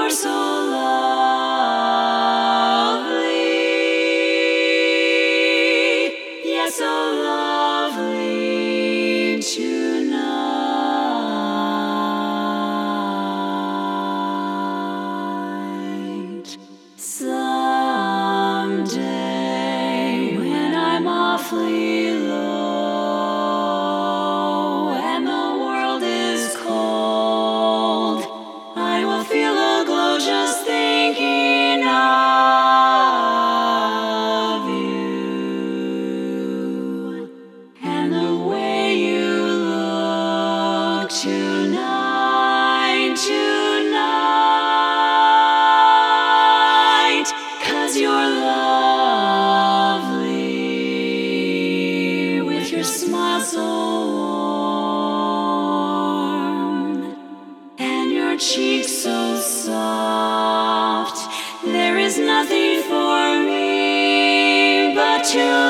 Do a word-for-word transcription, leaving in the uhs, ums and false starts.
You're so lovely, yes, so lovely tonight. Someday, when I'm awfully low and the world is cold, I will feel a glow just thinking of you and the way you look tonight, tonight, 'cause you're lovely with your smile so warm and your cheeks so soft. There is nothing for me but to